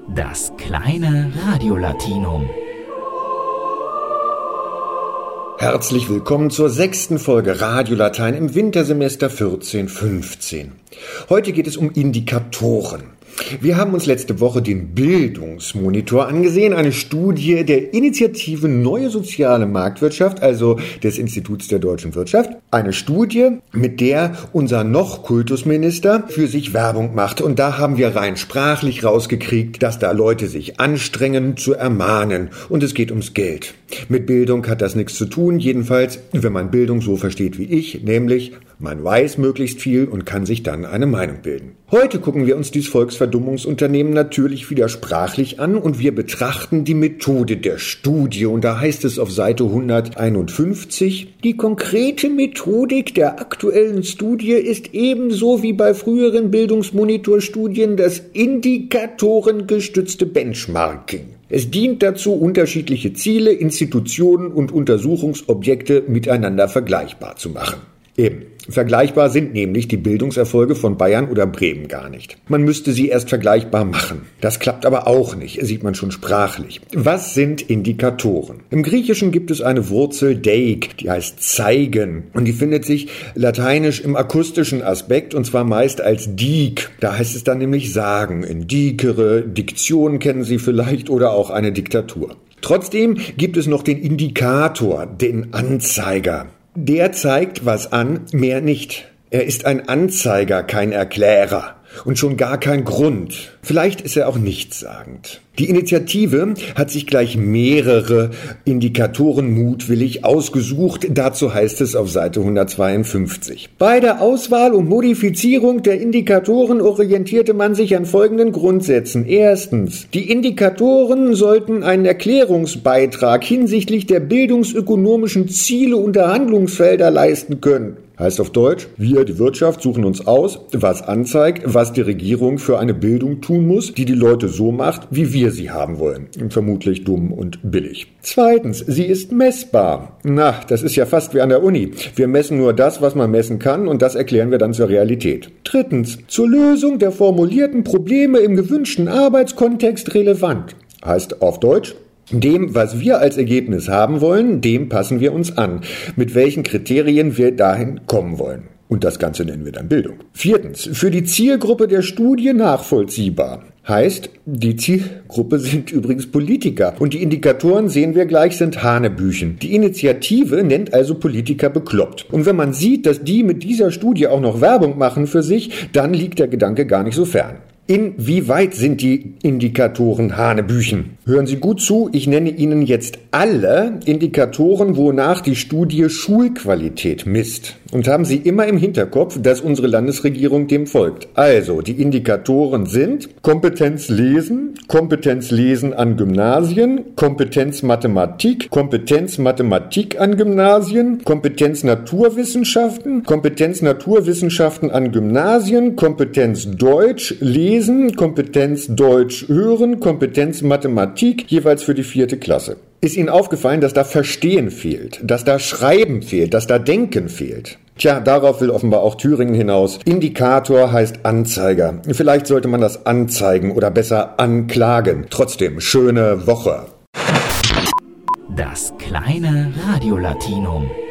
Das kleine Radiolatinum. Herzlich willkommen zur 6. Folge Radiolatein im Wintersemester 14/15. Heute geht es um Indikatoren. Wir haben uns letzte Woche den Bildungsmonitor angesehen, eine Studie der Initiative Neue Soziale Marktwirtschaft, also des Instituts der deutschen Wirtschaft. Eine Studie, mit der unser noch Kultusminister für sich Werbung macht. Und da haben wir rein sprachlich rausgekriegt, dass da Leute sich anstrengen zu ermahnen. Und es geht ums Geld. Mit Bildung hat das nichts zu tun, jedenfalls, wenn man Bildung so versteht wie ich, nämlich man weiß möglichst viel und kann sich dann eine Meinung bilden. Heute gucken wir uns dieses Volksverdummungsunternehmen natürlich wieder sprachlich an und wir betrachten die Methode der Studie. Und da heißt es auf Seite 151, die konkrete Methodik der aktuellen Studie ist ebenso wie bei früheren Bildungsmonitorstudien das indikatorengestützte Benchmarking. Es dient dazu, unterschiedliche Ziele, Institutionen und Untersuchungsobjekte miteinander vergleichbar zu machen. Eben. Vergleichbar sind nämlich die Bildungserfolge von Bayern oder Bremen gar nicht. Man müsste sie erst vergleichbar machen. Das klappt aber auch nicht, sieht man schon sprachlich. Was sind Indikatoren? Im Griechischen gibt es eine Wurzel deik, die heißt zeigen. Und die findet sich lateinisch im akustischen Aspekt und zwar meist als dik. Da heißt es dann nämlich sagen. Indicere, Diktion kennen Sie vielleicht oder auch eine Diktatur. Trotzdem gibt es noch den Indikator, den Anzeiger. Der zeigt was an, mehr nicht. Er ist ein Anzeiger, kein Erklärer und schon gar kein Grund. Vielleicht ist er auch nichtssagend. Die Initiative hat sich gleich mehrere Indikatoren mutwillig ausgesucht. Dazu heißt es auf Seite 152. Bei der Auswahl und Modifizierung der Indikatoren orientierte man sich an folgenden Grundsätzen. Erstens, die Indikatoren sollten einen Erklärungsbeitrag hinsichtlich der bildungsökonomischen Ziele und der Handlungsfelder leisten können. Heißt auf Deutsch, wir, die Wirtschaft, suchen uns aus, was anzeigt, was die Regierung für eine Bildung tun muss, die die Leute so macht, wie wir sie haben wollen. Vermutlich dumm und billig. Zweitens, sie ist messbar. Na, das ist ja fast wie an der Uni. Wir messen nur das, was man messen kann und das erklären wir dann zur Realität. Drittens, zur Lösung der formulierten Probleme im gewünschten Arbeitskontext relevant. Heißt auf Deutsch, dem, was wir als Ergebnis haben wollen, dem passen wir uns an. Mit welchen Kriterien wir dahin kommen wollen. Und das Ganze nennen wir dann Bildung. Viertens, für die Zielgruppe der Studie nachvollziehbar. Heißt, die Zielgruppe sind übrigens Politiker. Und die Indikatoren, sehen wir gleich, sind Hanebüchen. Die Initiative nennt also Politiker bekloppt. Und wenn man sieht, dass die mit dieser Studie auch noch Werbung machen für sich, dann liegt der Gedanke gar nicht so fern. Inwieweit sind die Indikatoren Hanebüchen? Hören Sie gut zu, ich nenne Ihnen jetzt alle Indikatoren, wonach die Studie Schulqualität misst. Und haben Sie immer im Hinterkopf, dass unsere Landesregierung dem folgt. Also, die Indikatoren sind Kompetenz lesen an Gymnasien, Kompetenz Mathematik an Gymnasien, Kompetenz Naturwissenschaften an Gymnasien, Kompetenz Deutsch lesen, Kompetenz Deutsch hören, Kompetenz Mathematik, jeweils für die 4. Klasse. Ist Ihnen aufgefallen, dass da Verstehen fehlt, dass da Schreiben fehlt, dass da Denken fehlt? Tja, darauf will offenbar auch Thüringen hinaus. Indikator heißt Anzeiger. Vielleicht sollte man das anzeigen oder besser anklagen. Trotzdem, schöne Woche. Das kleine Radiolatinum.